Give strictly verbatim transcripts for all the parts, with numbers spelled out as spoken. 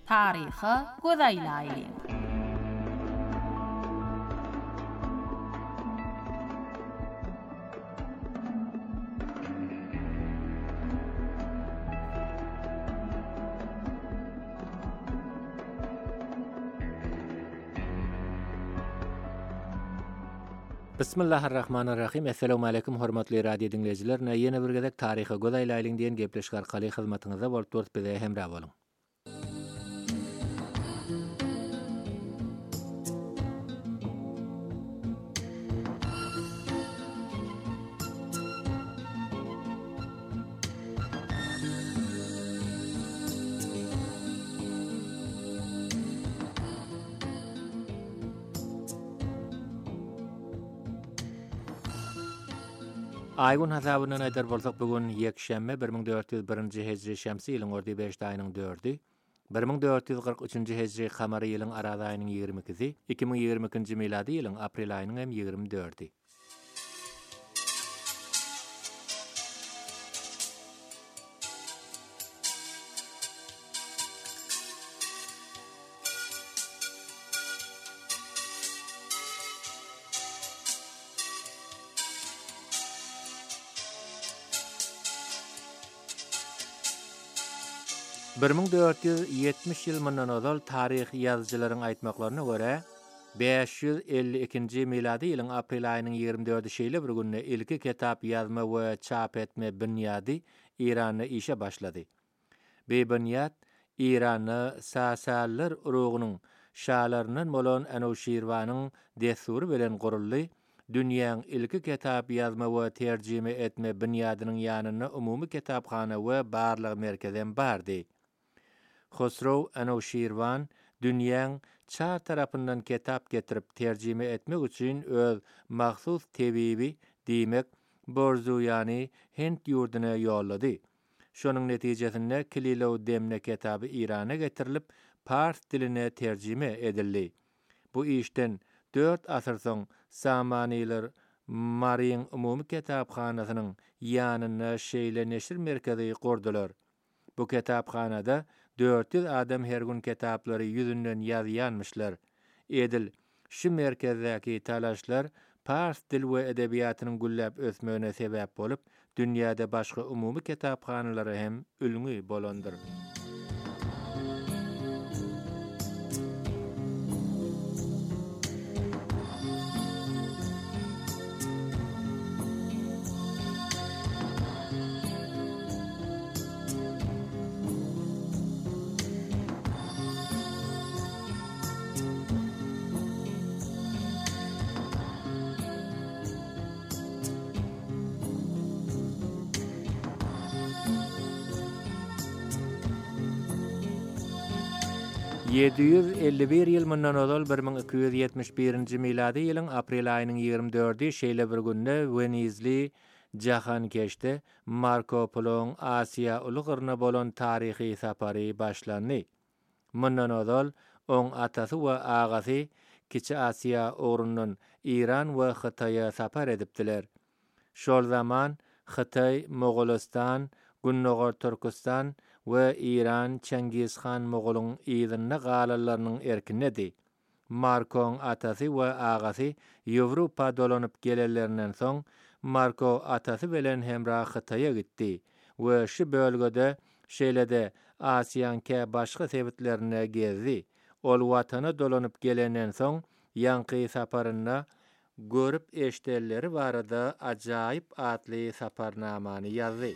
Tarihi gözeýläýin. Bismillahirrahmanirrahim. Assalamu alaykum hormatly radio dinleyijiler. Ýene bir gezek taryhy gözeýläýin diýen gepleşik arkaly hyzmatyňyza bolýar bize hemra boluň. Aýgun hasabynyň aýdar bolsak bugün ýekşembe bir ming dört ýüz birinji hejri şemsi ýylyň ordy beşinji aýynyň dördi, bir ming dört ýüz gyrk üçinji hejri kamary ýylyň arada aýynyň ýigirmi ikisi, iki ming ýigirmi ikinji milady ýylyň aprel aýynyň hem ýigirmi dördi. bir ming dört ýüz ýetmiş ýyl mundan ozal taryh ýazgylaryň aýtmaklaryna görä, beş ýüz elli ikinji milady ýylyň aprel aýynyň ýigirmi dördi şeýle bir günde ilki kitap ýazma we çap etme bünyady Iranda işe başlady. Bu bünyad Irany Sasalylar urugynyň şahlarynyň bolan Enuşirwanyň destury bilen guruldy. Dünýäň ilki kitap ýazma we terjime etme bünyadynyň ýanyna umumy kitapxana we barlyk merkezem bardy. Hosrow Enuşirwan dünýäň çar tarapyndan kitap getirip terjime etmek üçin öz mahsus tebibi diýmek borzuýany Hind ýurduna ýollady. Şonuň netijesinde Kililow demne kitaby Irana getirilip Pars diline terjime edildi. Bu işden dört asr soň Samaniler Maryň umumy kitapxanasynyň ýanyna şeýle neşir merkezi kurdular. Bu kitapxanada dört ýüz adam her gün kitaplary ýüzünden ýazýanmyşlar. Edil, şu merkezdäki talaşlar Pars dil we edebiýatynyň gülläp ösmegine sebäp bolup, dünýäde başga umumy kitapxanalary hem ülgü bolandyr. yedi ýüz elli bir ýyl mundan ozal bir ming iki ýüz ýetmiş birinji milady ýylyň aprel aýynyň ýigirmi dördi şeýle bir günde Venizli jahan keşde Marco Polo'ň Asiýa ulugyna bolan taryhy sapary başlandy. Mundan ozal oň atasy we agasy Kiçi Asiýa ugrundan Iran we Hytaýa sapar edipdiler. Şol zaman Hytaý, Mogolistan, Günnogor Türkistan we Iran Çengiz Han Mogolyň ýygyny galallarynyň erkinedi. Markoň atasy we agasy Ýewropa dolanyp gelellerinden soň Marko atasy bilen hemrah Hytaýa gitdi we şu bölgede şeýlede Asiýanka başga sebitlerine gezdi. Ol watana dolanyp gelenden soň ýanky saparyna görüp eşdelleri barada ajaýyp atly saparnamany ýazdy.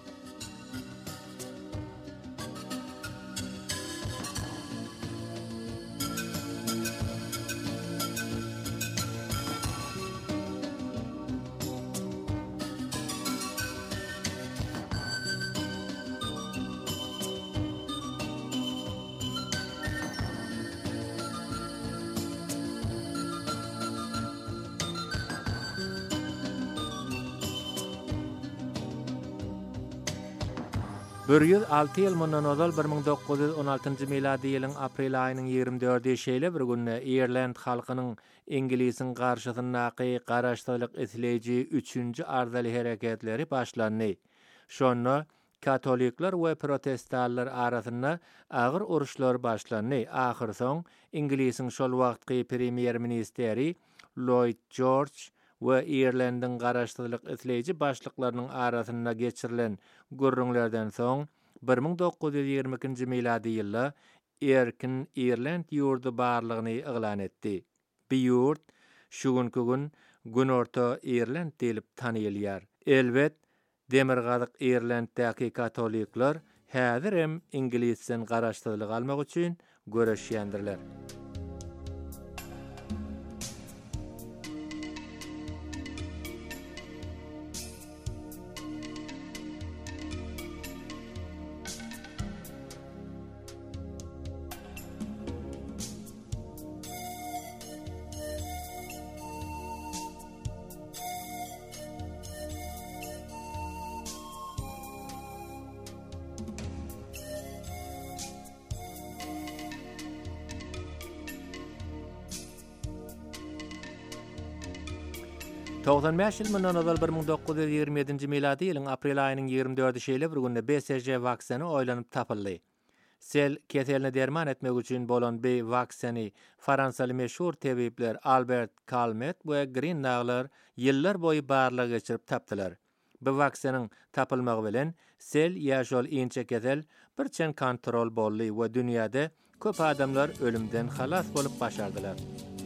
bir ýüz alty ýyl mundan ozal bir ming dokuz ýüz on altyncy milady ýylyň aprel aýynyň ýigirmi dördi şeýle bir günde Irland halkynyň Ingilisin garşysyndaky garaşdyrlyk isleýiji üçünji arzaly hereketleri başlandy. Şonu Katolikler we protestantlar arasynda agyr uruşlar başlandy. Ahir soň İngilisin şol wagtky premier ministeri Lloyd George we Irlandyň garaşdyrlyk etleýiji başlyklarynyň arasynda geçirilen gürrüňlerden soň bir ming dokuz ýüz ýigirme ikinji miladi ýylda Erkin Irland ýurdu barlygyny eglan etdi. Bu ýurt şu günkü gün Günorta Irland diýilip tanylýar. Elbet Demirgazyk Irlanddäki katolikler häzir hem İngilizden garaşdyrlyk almak üçin göreşýändirler. doksan beş ýyl mundan ozal bir ming dokuz ýüz ýigirme ýedinji miladi ýylyň aprel aýynyň ýigirme dördi şeýle bir günde B C G waksany oýlanyp tapyldy. Sel keseline derman etmek üçin bolan B waksany Fransaly meşhur tebipler Albert Calmet we Grindagler ýyllar boýy barlyk geçirip tapdylar. Bu waksanyň tapylmagy bilen sel ýa-şol inçe kesel birçen kontrol boldy we dünýede köp adamlar ölümden halas bolup başardylar.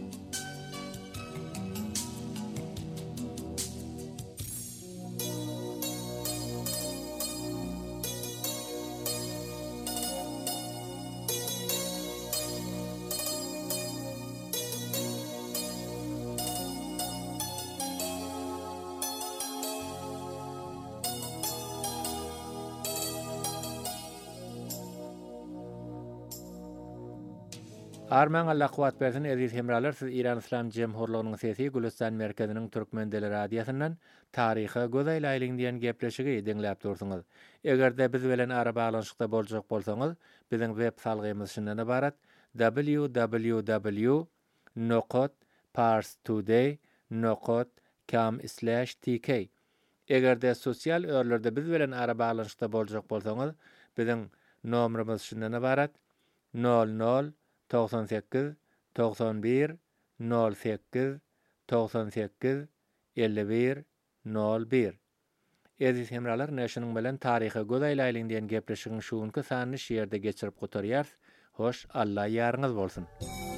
Arman Allah kuwat bersin aziz hemralar, siz İran İslam Jemhurlugynyň sesi Gülistan merkeziniň türkmen dili radiosyndan taryhy gözaýlaýlyň diýen gepleşigi dinläp dursuňuz. Egerde biz bilen ara baglanşykda boljak bolsaňyz, biziň web salgymyz şundan ibarat: w w w nokta parstoday nokta com slash t k. Egerde sosial örlerde biz bilen ara baglanşykda boljak bolsaňyz, biziň nomerimiz şundan ibarat: nol nol doksan sekiz doksan bir nol sekiz doksan sekiz elli bir nol bir. Aziz hemralar, näşiniň bilen taryhy gözaýlaýlyň diýen gepleşigiň şu günkü sanyny şeýerde geçirip gotarýar. Hoş, Allah ýarňyz bolsun.